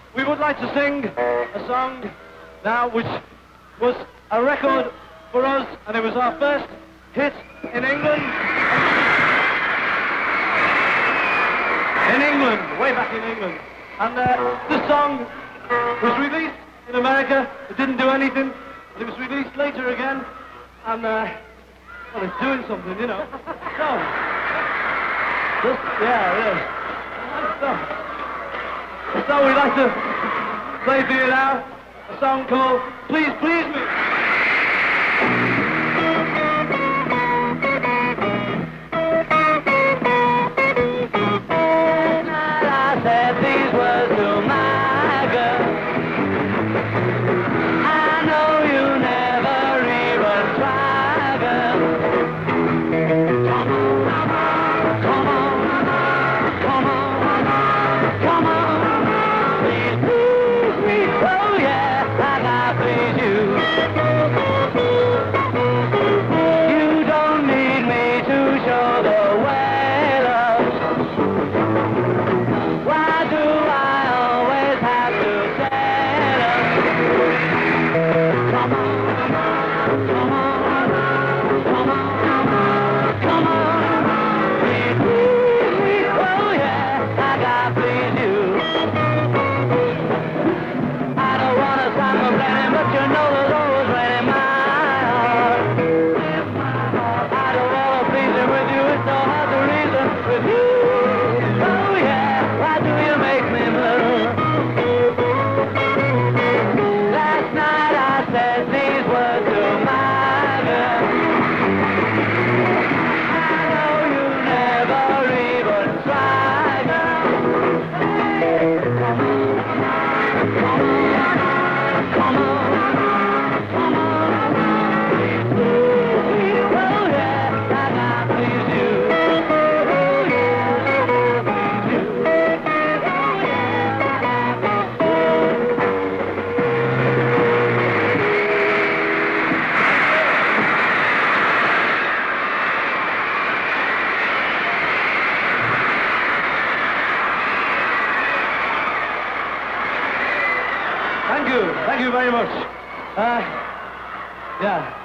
we would like to sing a song now which was a record for us, and it was our first hit in England. In England, way back in England. And this song was released in America. It didn't do anything. It was released later again. And, well, it's doing something, you know. So, just, yeah, it is. So we'd like to play for you now a song called Please Please Me. Thank you very much. Yeah.